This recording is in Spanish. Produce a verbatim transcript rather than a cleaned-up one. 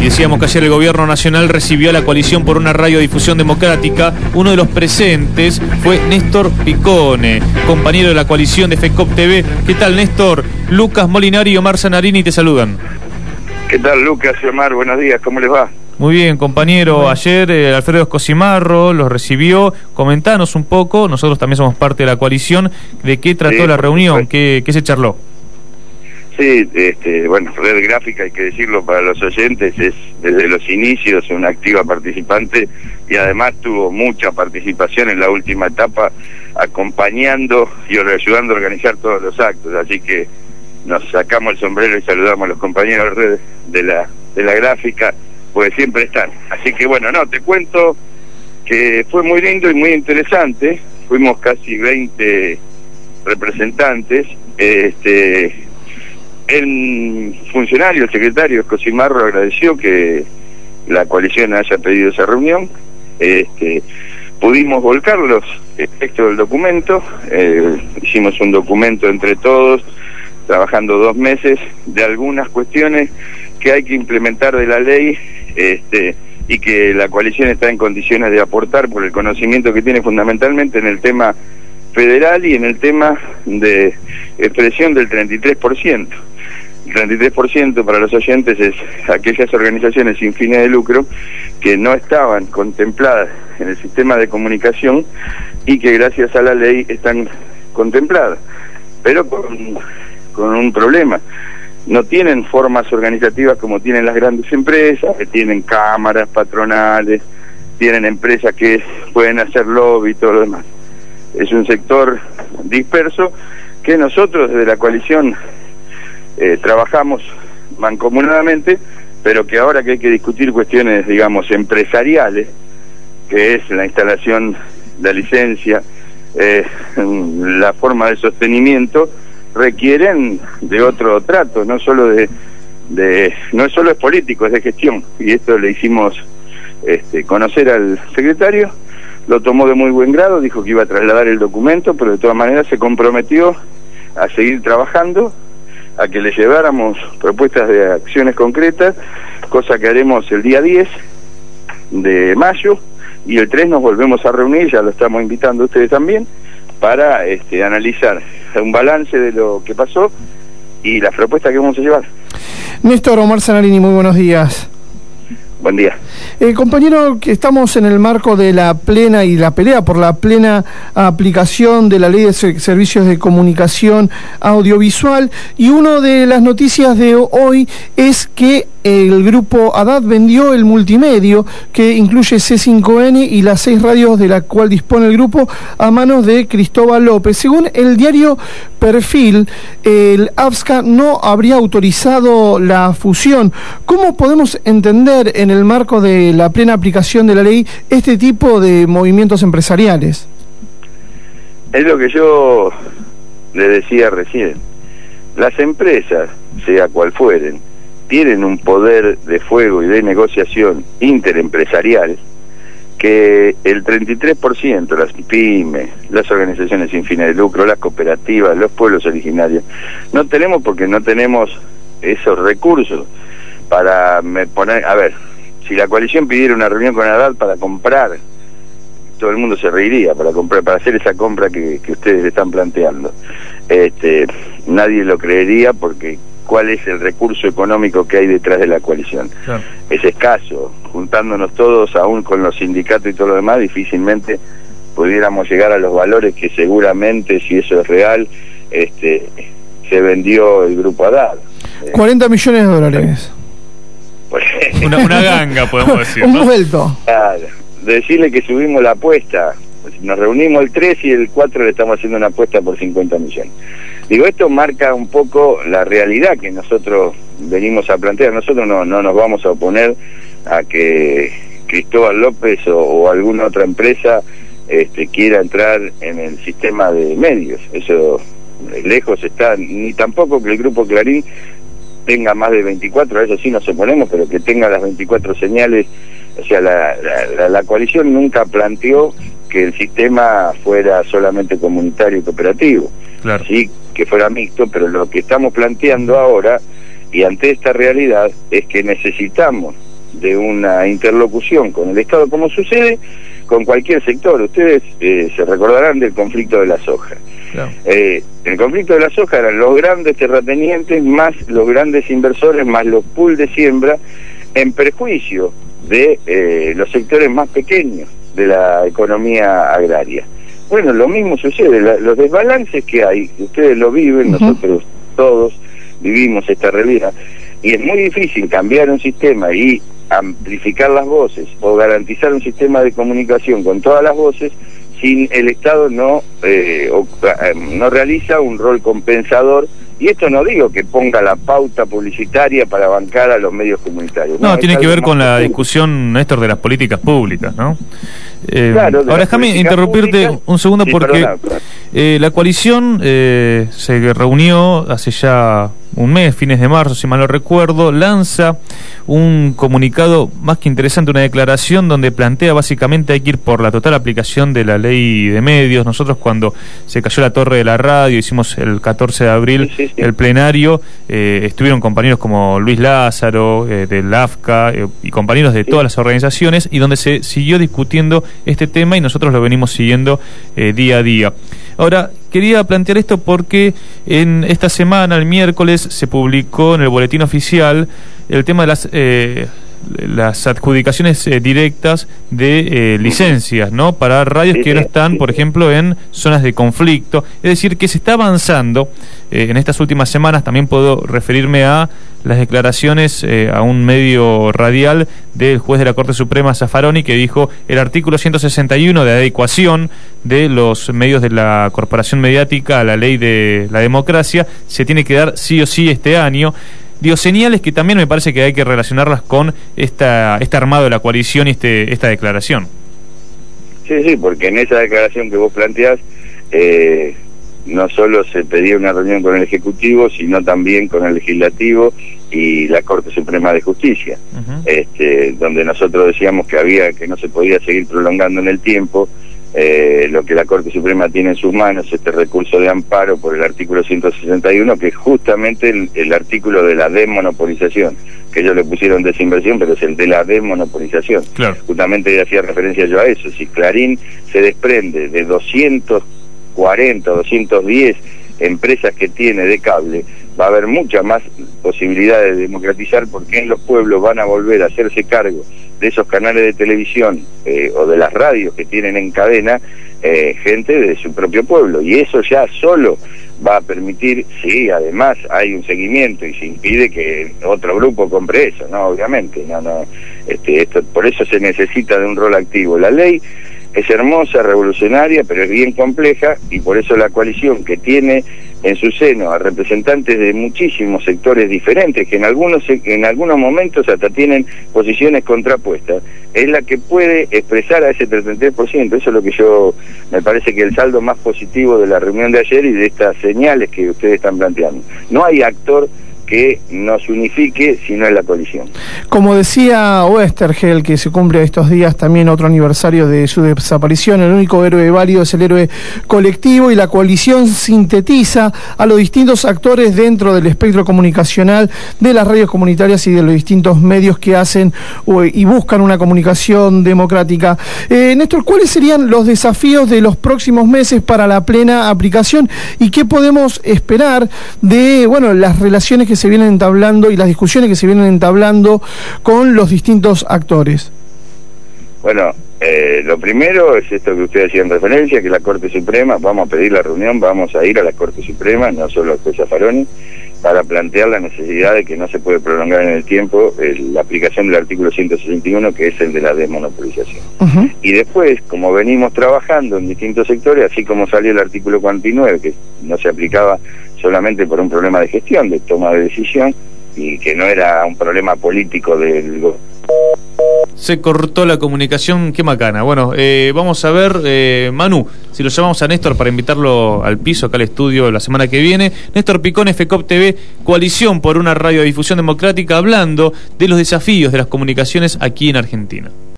Y decíamos que ayer el gobierno nacional recibió a la coalición por una radiodifusión democrática. Uno de los presentes fue Néstor Picone, compañero de la coalición de FECOP T V. ¿Qué tal, Néstor? Lucas Molinari y Omar Zanarini te saludan. ¿Qué tal, Lucas y Omar? Buenos días, ¿cómo les va? Muy bien, compañero. Ayer eh, Alfredo Escosimarro los recibió. Comentanos un poco, nosotros también somos parte de la coalición, de qué trató sí, la reunión, qué, qué se charló. Sí, este, bueno, Red Gráfica, hay que decirlo para los oyentes, es desde los inicios una activa participante y además tuvo mucha participación en la última etapa, acompañando y ayudando a organizar todos los actos, así que nos sacamos el sombrero y saludamos a los compañeros de, de la de la gráfica, pues siempre están. Así que bueno, no, te cuento que fue muy lindo y muy interesante, fuimos casi veinte representantes, este... El funcionario, el secretario Escosimarro agradeció que la coalición haya pedido esa reunión. Este, pudimos volcar los textos del documento, eh, hicimos un documento entre todos, trabajando dos meses, de algunas cuestiones que hay que implementar de la ley, este, y que la coalición está en condiciones de aportar por el conocimiento que tiene fundamentalmente en el tema federal y en el tema de expresión del treinta y tres por ciento. El treinta y tres por ciento para los oyentes es aquellas organizaciones sin fines de lucro que no estaban contempladas en el sistema de comunicación y que gracias a la ley están contempladas, pero con, con un problema. No tienen formas organizativas como tienen las grandes empresas, que tienen cámaras patronales, tienen empresas que pueden hacer lobby y todo lo demás. Es un sector disperso que nosotros desde la coalición eh, trabajamos mancomunadamente, pero que ahora que hay que discutir cuestiones, digamos, empresariales, que es la instalación, la licencia, eh, la forma de sostenimiento, requieren de otro trato, no solo de, de no solo es político, es de gestión, y esto le hicimos este, conocer al secretario. Lo tomó de muy buen grado, dijo que iba a trasladar el documento, pero de todas maneras se comprometió a seguir trabajando, a que le lleváramos propuestas de acciones concretas, cosa que haremos el día diez de mayo, y el tres nos volvemos a reunir, ya lo estamos invitando a ustedes también, para este, analizar un balance de lo que pasó y las propuestas que vamos a llevar. Néstor, Omar Zanarini, muy buenos días. Buen día. Eh, compañero, que estamos en el marco de la plena y la pelea por la plena aplicación de la Ley de Servicios de Comunicación Audiovisual, y una de las noticias de hoy es que el grupo Haddad vendió el multimedio, que incluye C cinco N y las seis radios de la cual dispone el grupo, a manos de Cristóbal López. Según el diario Perfil, el AFSCA no habría autorizado la fusión. ¿Cómo podemos entender en el marco de la plena aplicación de la ley este tipo de movimientos empresariales? Es lo que yo le decía recién. Las empresas, sea cual fueren, tienen un poder de fuego y de negociación interempresarial que el treinta y tres por ciento, las pymes, las organizaciones sin fines de lucro, las cooperativas, los pueblos originarios, no tenemos, porque no tenemos esos recursos para me poner, a ver, si la coalición pidiera una reunión con Haddad para comprar, todo el mundo se reiría para comprar, para hacer esa compra que, que ustedes están planteando. Este, nadie lo creería, porque ¿cuál es el recurso económico que hay detrás de la coalición? Claro. Es escaso. Juntándonos todos, aún con los sindicatos y todo lo demás, difícilmente pudiéramos llegar a los valores que seguramente, si eso es real, este, se vendió el grupo Haddad. cuarenta millones de dólares. Una, una ganga, podemos decir, ¿no? Un vuelto. Claro. Decirle que subimos la apuesta. Nos reunimos el tres y el cuatro le estamos haciendo una apuesta por cincuenta millones. Digo, esto marca un poco la realidad que nosotros venimos a plantear. Nosotros no, no nos vamos a oponer a que Cristóbal López o, o alguna otra empresa este, quiera entrar en el sistema de medios. Eso lejos está, ni tampoco que el Grupo Clarín tenga más de veinticuatro, a eso sí nos oponemos, pero que tenga las veinticuatro señales. O sea, la, la, la coalición nunca planteó que el sistema fuera solamente comunitario y cooperativo, claro. Sí, que fuera mixto, pero lo que estamos planteando ahora, y ante esta realidad, es que necesitamos de una interlocución con el Estado, como sucede con cualquier sector. Ustedes eh, se recordarán del conflicto de la soja. Claro. Eh, el conflicto de la soja eran los grandes terratenientes más los grandes inversores más los pools de siembra, en perjuicio de eh, los sectores más pequeños de la economía agraria. Bueno, lo mismo sucede, la, los desbalances que hay, ustedes lo viven, uh-huh. nosotros todos vivimos esta realidad, y es muy difícil cambiar un sistema y amplificar las voces o garantizar un sistema de comunicación con todas las voces sin el Estado no eh, o, eh, no realiza un rol compensador. Y esto no digo que ponga la pauta publicitaria para bancar a los medios comunitarios. No, no tiene que ver con la discusión, Néstor, de las políticas públicas, ¿no? Eh, claro, ahora déjame interrumpirte públicas. un segundo sí, porque perdona, perdona. Eh, la coalición eh, se reunió hace ya un mes, fines de marzo, si mal no recuerdo, lanza un comunicado más que interesante, una declaración donde plantea básicamente hay que ir por la total aplicación de la ley de medios. Nosotros cuando se cayó la torre de la radio, hicimos el catorce de abril sí, sí, sí. el plenario, eh, estuvieron compañeros como Luis Lázaro, eh, del A F C A eh, y compañeros de sí. todas las organizaciones, y donde se siguió discutiendo este tema y nosotros lo venimos siguiendo eh, día a día. Ahora, quería plantear esto porque en esta semana, el miércoles, se publicó en el boletín oficial el tema de las eh, las adjudicaciones eh, directas de eh, licencias, ¿no? Para radios que no están, por ejemplo, en zonas de conflicto. Es decir, que se está avanzando eh, en estas últimas semanas. También puedo referirme a las declaraciones eh, a un medio radial del juez de la Corte Suprema, Zaffaroni, que dijo el artículo ciento sesenta y uno de adecuación de los medios de la corporación mediática a la ley de la democracia se tiene que dar sí o sí este año. Digo, señales que también me parece que hay que relacionarlas con esta este armado de la coalición y este esta declaración. Sí, sí, porque en esa declaración que vos planteás, eh, no solo se pedía una reunión con el Ejecutivo, sino también con el Legislativo y la Corte Suprema de Justicia, uh-huh. este, donde nosotros decíamos que había que no se podía seguir prolongando en el tiempo eh, lo que la Corte Suprema tiene en sus manos, este recurso de amparo por el artículo ciento sesenta y uno, que es justamente el, el artículo de la desmonopolización, que ellos le pusieron desinversión, pero es el de la desmonopolización. Claro. Justamente hacía referencia yo a eso. Si Clarín se desprende de doscientos cuarenta, doscientos diez empresas que tiene de cable, va a haber muchas más posibilidades de democratizar, porque en los pueblos van a volver a hacerse cargo de esos canales de televisión eh, o de las radios que tienen en cadena eh, gente de su propio pueblo, y eso ya solo va a permitir, sí, además hay un seguimiento y se impide que otro grupo compre eso, no, obviamente, no, no, este, esto, por eso se necesita de un rol activo. La ley es hermosa, revolucionaria, pero es bien compleja, y por eso la coalición, que tiene en su seno a representantes de muchísimos sectores diferentes, que en algunos en algunos momentos hasta tienen posiciones contrapuestas, es la que puede expresar a ese treinta y tres por ciento. Eso es lo que yo, me parece que el saldo más positivo de la reunión de ayer y de estas señales que ustedes están planteando. No hay actor que nos unifique, sino en la coalición. Como decía Oesterheld, que se cumple estos días también otro aniversario de su desaparición, el único héroe válido es el héroe colectivo, y la coalición sintetiza a los distintos actores dentro del espectro comunicacional de las radios comunitarias y de los distintos medios que hacen y buscan una comunicación democrática. Eh, Néstor, ¿cuáles serían los desafíos de los próximos meses para la plena aplicación y qué podemos esperar de, bueno, las relaciones que se vienen entablando y las discusiones que se vienen entablando con los distintos actores? Bueno, eh, lo primero es esto que ustedes hacían referencia, que la Corte Suprema, vamos a pedir la reunión, vamos a ir a la Corte Suprema, no solo al juez Zaffaroni, para plantear la necesidad de que no se puede prolongar en el tiempo el, la aplicación del artículo ciento sesenta y uno, que es el de la desmonopolización. Uh-huh. Y después, como venimos trabajando en distintos sectores, así como salió el artículo cuarenta y nueve, que no se aplicaba solamente por un problema de gestión, de toma de decisión, y que no era un problema político del gobierno. Se cortó la comunicación, qué macana. Bueno, eh, vamos a ver, eh, Manu, si lo llamamos a Néstor para invitarlo al piso, acá al estudio, la semana que viene. Néstor Picone, FECOP T V, Coalición por una Radiodifusión Democrática, hablando de los desafíos de las comunicaciones aquí en Argentina.